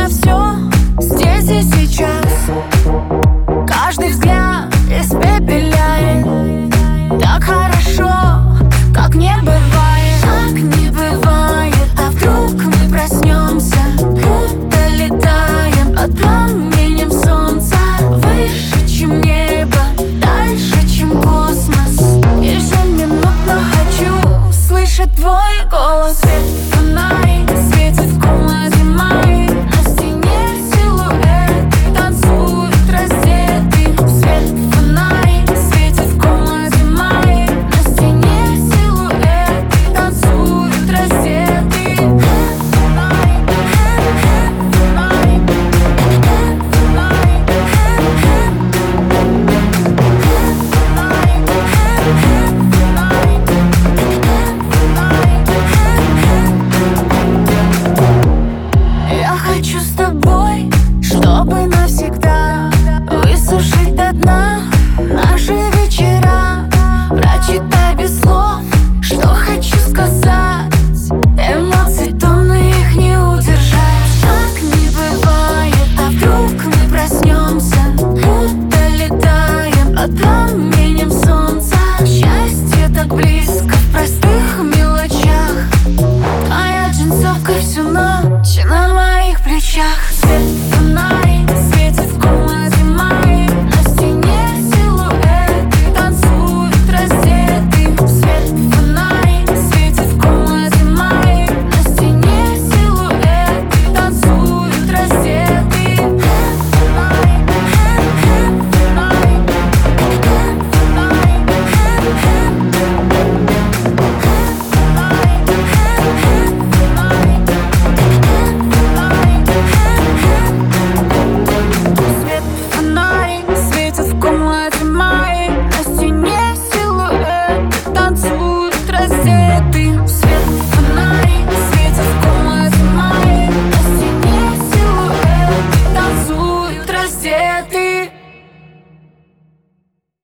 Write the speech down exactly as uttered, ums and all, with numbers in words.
на все здесь и сейчас. Каждый взгляд испепеляет. Так хорошо, как не бывает. Как не бывает. А вдруг мы проснемся, будто летаем под пламенем солнца. Выше, чем небо, дальше, чем космос. Ежеминутно хочу слышать твой голос. Свет фонарик светит в комнате моей. На стене силуэт танцует раздетый. Свет фонарик светит в комнате моей. На стене силуэт танцует раздетый. Фонарик, фонарик, фонарик, я хочу с тобой, чтобы навсегда высушить до дна